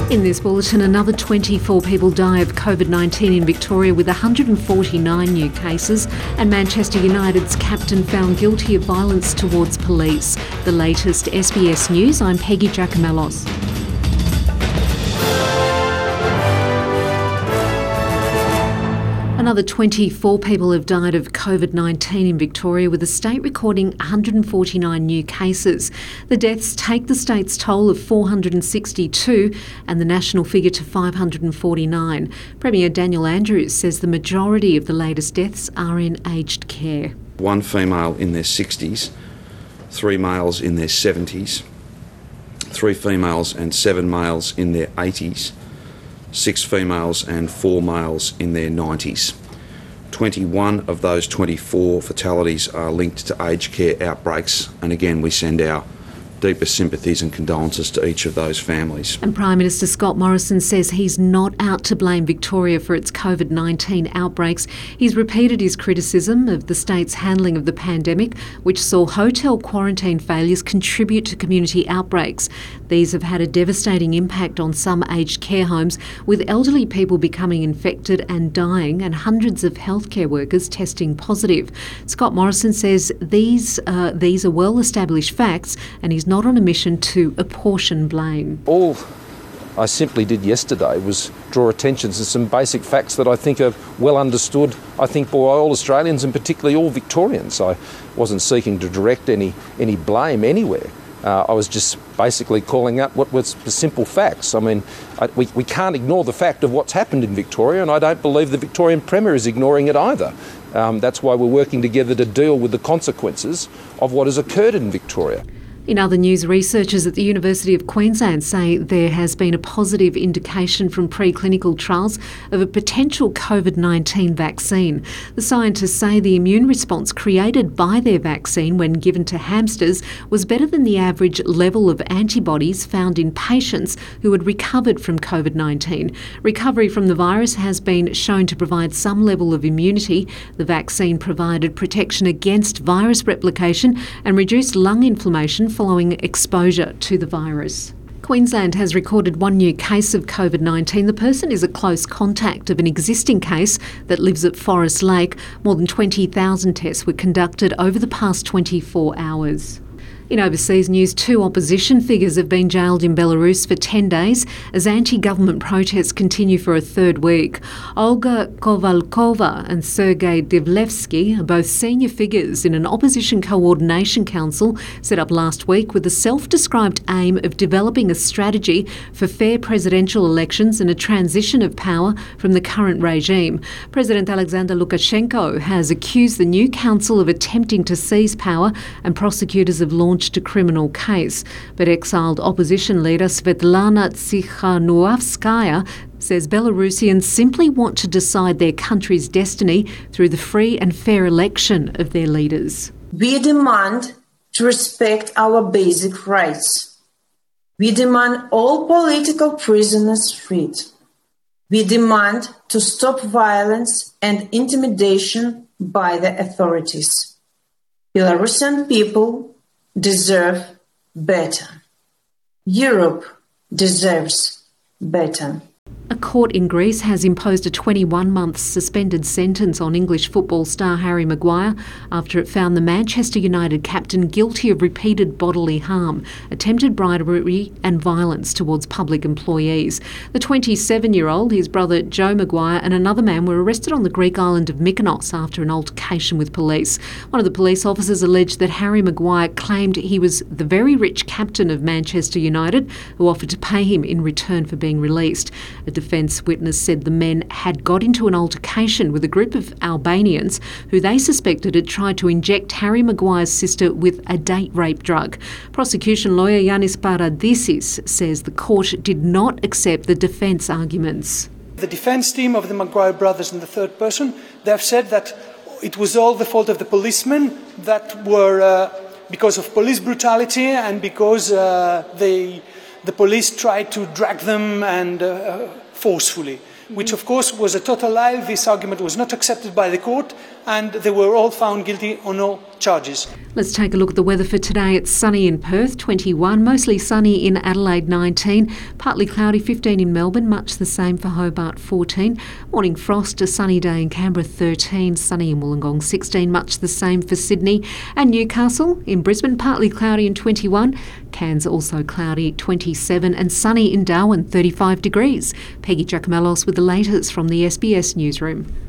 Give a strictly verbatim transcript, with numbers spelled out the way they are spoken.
In this bulletin, another twenty-four people die of COVID nineteen in Victoria with one hundred forty-nine new cases, and Manchester United's captain found guilty of violence towards police. The latest S B S News, I'm Peggy Giacomellos. Another twenty-four people have died of COVID nineteen in Victoria, with the state recording one hundred forty-nine new cases. The deaths take the state's toll of four hundred sixty-two and the national figure to five hundred forty-nine. Premier Daniel Andrews says the majority of the latest deaths are in aged care. One female in their sixties, three males in their seventies, three females and seven males in their eighties, six females and four males in their nineties. twenty-one of those twenty-four fatalities are linked to aged care outbreaks, and again we send our deepest sympathies and condolences to each of those families. And Prime Minister Scott Morrison says he's not out to blame Victoria for its COVID nineteen outbreaks. He's repeated his criticism of the state's handling of the pandemic, which saw hotel quarantine failures contribute to community outbreaks. These have had a devastating impact on some aged care homes, with elderly people becoming infected and dying, and hundreds of healthcare workers testing positive. Scott Morrison says these uh, these are well-established facts, and he's not on a mission to apportion blame. All I simply did yesterday was draw attention to some basic facts that I think are well understood, I think, by all Australians and particularly all Victorians. I wasn't seeking to direct any, any blame anywhere. Uh, I was just basically calling out what was the simple facts. I mean, I, we, we can't ignore the fact of what's happened in Victoria, and I don't believe the Victorian Premier is ignoring it either. Um, that's why we're working together to deal with the consequences of what has occurred in Victoria. In other news, researchers at the University of Queensland say there has been a positive indication from preclinical trials of a potential COVID nineteen vaccine. The scientists say the immune response created by their vaccine when given to hamsters was better than the average level of antibodies found in patients who had recovered from COVID nineteen. Recovery from the virus has been shown to provide some level of immunity. The vaccine provided protection against virus replication and reduced lung inflammation following exposure to the virus. Queensland has recorded one new case of COVID nineteen. The person is a close contact of an existing case that lives at Forest Lake. More than twenty thousand tests were conducted over the past twenty-four hours. In overseas news, two opposition figures have been jailed in Belarus for ten days as anti-government protests continue for a third week. Olga Kovalkova and Sergei Divlevsky are both senior figures in an opposition coordination council set up last week with the self-described aim of developing a strategy for fair presidential elections and a transition of power from the current regime. President Alexander Lukashenko has accused the new council of attempting to seize power, and prosecutors have launched a criminal case. But exiled opposition leader Svetlana Tsikhanouskaya says Belarusians simply want to decide their country's destiny through the free and fair election of their leaders. We demand to respect our basic rights. We demand all political prisoners freed. We demand to stop violence and intimidation by the authorities. Belarusian people deserve better. Europe deserves better. A court in Greece has imposed a twenty-one month suspended sentence on English football star Harry Maguire after it found the Manchester United captain guilty of repeated bodily harm, attempted bribery and violence towards public employees. The twenty-seven-year-old, his brother Joe Maguire and another man were arrested on the Greek island of Mykonos after an altercation with police. One of the police officers alleged that Harry Maguire claimed he was the very rich captain of Manchester United who offered to pay him in return for being released. A defence witness said the men had got into an altercation with a group of Albanians who they suspected had tried to inject Harry Maguire's sister with a date rape drug. Prosecution lawyer Yannis Paradisis says the court did not accept the defence arguments. The defence team of the Maguire brothers in the third person, they have said that it was all the fault of the policemen that were uh, because of police brutality and because uh, they, the police tried to drag them and uh, forcefully. which of course was a total lie. This argument was not accepted by the court and they were all found guilty on all charges. Let's take a look at the weather for today. It's sunny in Perth, twenty-one, mostly sunny in Adelaide, nineteen, partly cloudy, fifteen in Melbourne, much the same for Hobart, fourteen. Morning frost, a sunny day in Canberra, thirteen, sunny in Wollongong, sixteen, much the same for Sydney and Newcastle. In Brisbane, partly cloudy and twenty-one, Cairns also cloudy, twenty-seven, and sunny in Darwin, thirty-five degrees. Peggy Giacomellos with the latest from the S B S Newsroom.